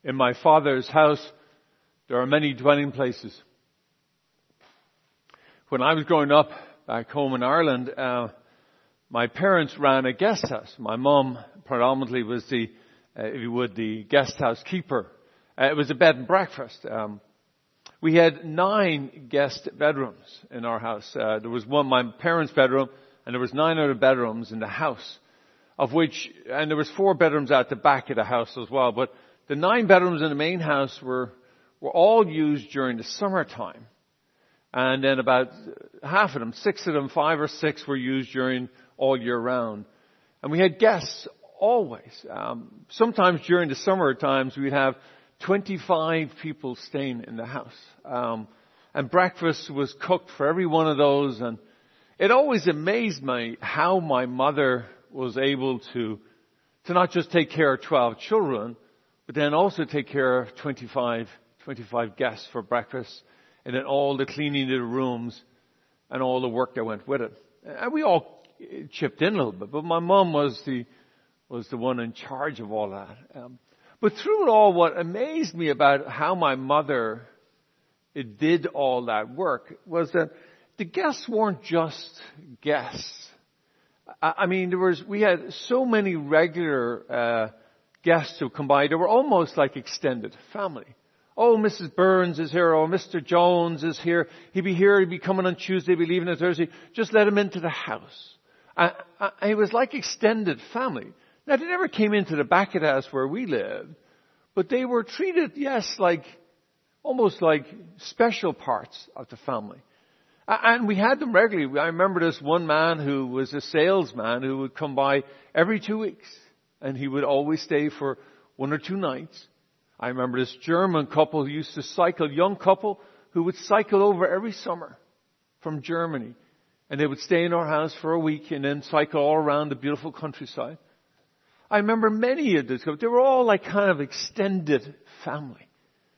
In my Father's house, there are many dwelling places. When I was growing up back home in Ireland, my parents ran a guest house. My mum predominantly was the guest house keeper. It was a bed and breakfast. We had 9 guest bedrooms in our house. There was my parents' bedroom, and there was 9 other bedrooms in the house, and there was 4 bedrooms at the back of the house as well. But the 9 bedrooms in the main house were all used during the summertime. And then about half of them, 6 of them, 5 or 6 were used during all year round. And we had guests always. Sometimes during the summer times, we'd have 25 people staying in the house. And breakfast was cooked for every one of those. And it always amazed me how my mother was able to not just take care of 12 children, but then also take care of 25 guests for breakfast, and then all the cleaning of the rooms and all the work that went with it. And we all chipped in a little bit, but my mum was the one in charge of all that. But through it all, what amazed me about how my mother did all that work was that the guests weren't just guests. I mean, we had so many regular guests who come by. They were almost like extended family. Oh, Mrs. Burns is here. Oh, Mr. Jones is here. He'd be here. He'd be coming on Tuesday. He'd be leaving on Thursday. Just let him into the house. It was like extended family. Now, they never came into the back of the house where we lived, but they were treated, yes, almost like special parts of the family. And we had them regularly. I remember this one man who was a salesman who would come by every 2 weeks. And he would always stay for 1 or 2 nights. I remember this German couple who used to cycle, young couple who would cycle over every summer from Germany. And they would stay in our house for a week and then cycle all around the beautiful countryside. I remember many of this. They were all like kind of extended family.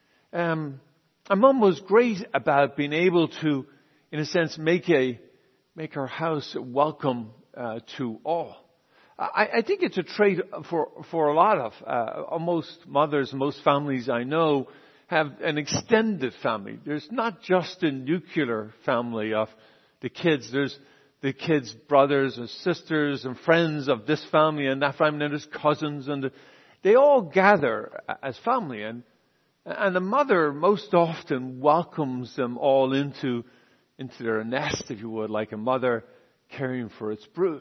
My mum was great about being able to, in a sense, make our house welcome to all. I think it's a trait for a lot of most mothers, most families I know have an extended family. There's not just a nuclear family of the kids. There's the kids' brothers and sisters and friends of this family and that family, and there's cousins, and they all gather as family. And the mother most often welcomes them all into their nest, if you would, like a mother caring for its brood.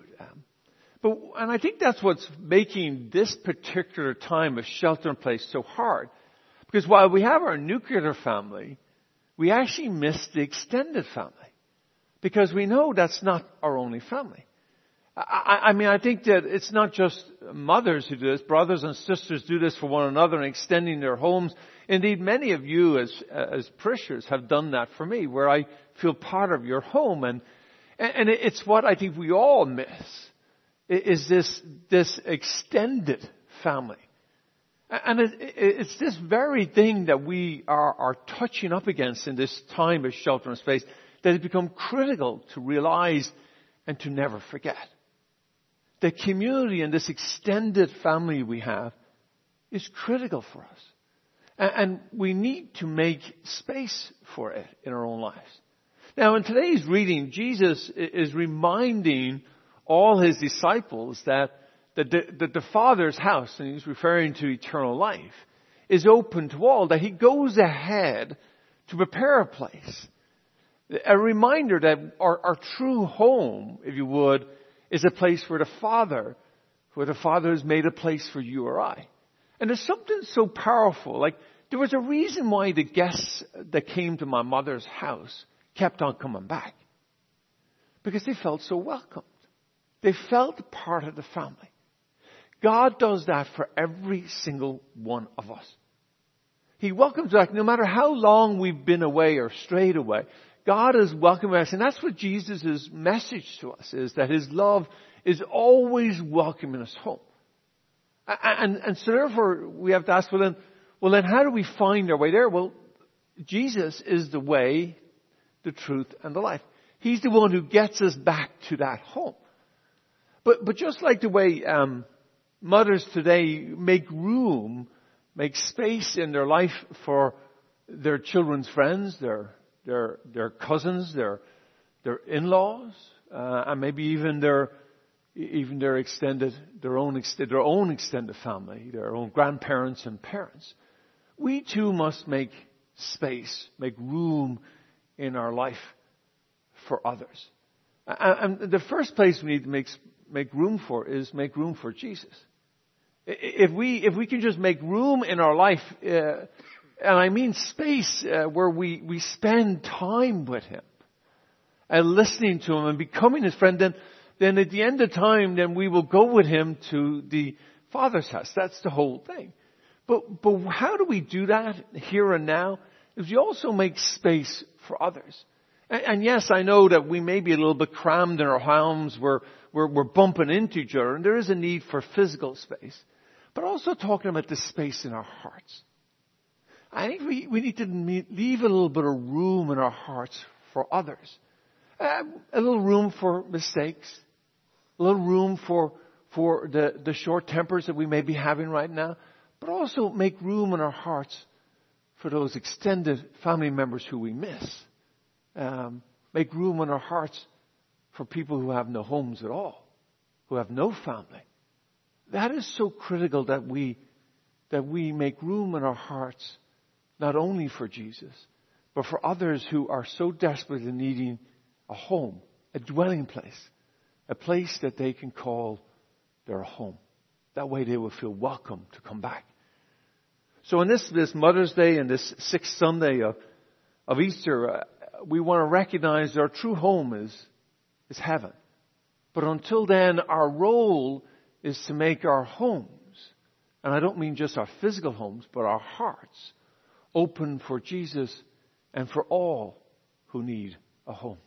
And I think that's what's making this particular time of shelter-in-place so hard. Because while we have our nuclear family, we actually miss the extended family. Because we know that's not our only family. I mean, I think that it's not just mothers who do this. Brothers and sisters do this for one another and extending their homes. Indeed, many of you as parishioners have done that for me, where I feel part of your home. And it's what I think we all miss. Is this extended family. And it's this very thing that we are touching up against in this time of shelter and space that has become critical to realize and to never forget. The community and this extended family we have is critical for us. And we need to make space for it in our own lives. Now, in today's reading, Jesus is reminding all his disciples that the Father's house, and he's referring to eternal life, is open to all, that he goes ahead to prepare a place. A reminder that our true home, if you would, is a place where the Father has made a place for you or I. And there's something so powerful. Like, there was a reason why the guests that came to my mother's house kept on coming back. Because they felt so welcomed. They felt part of the family. God does that for every single one of us. He welcomes us no matter how long we've been away or strayed away. God is welcoming us. And that's what Jesus' message to us is, that his love is always welcoming us home. And so therefore we have to ask, well then how do we find our way there? Well, Jesus is the way, the truth, and the life. He's the one who gets us back to that home. But just like the way mothers today make room make space in their life for their children's friends, their cousins, their in-laws, and maybe even their own extended family, their own grandparents and parents. We too must make space, make room in our life for others. And the first place we need to make room for is make room for Jesus. If we can just make room in our life, and I mean space where we spend time with Him and listening to Him and becoming His friend, then at the end of time, then we will go with Him to the Father's house. That's the whole thing. But how do we do that here and now? Is we also make space for others. And yes, I know that we may be a little bit crammed in our homes. We're bumping into each other, and there is a need for physical space. But also talking about the space in our hearts. I think we need to leave a little bit of room in our hearts for others. A little room for mistakes. A little room for the short tempers that we may be having right now. But also make room in our hearts for those extended family members who we miss. Make room in our hearts for people who have no homes at all, who have no family. That is so critical that we make room in our hearts, not only for Jesus, but for others who are so desperately needing a home, a dwelling place, a place that they can call their home. That way they will feel welcome to come back. So on this Mother's Day and this sixth Sunday of Easter, we want to recognize our true home is heaven. But until then, our role is to make our homes, and I don't mean just our physical homes, but our hearts, open for Jesus and for all who need a home.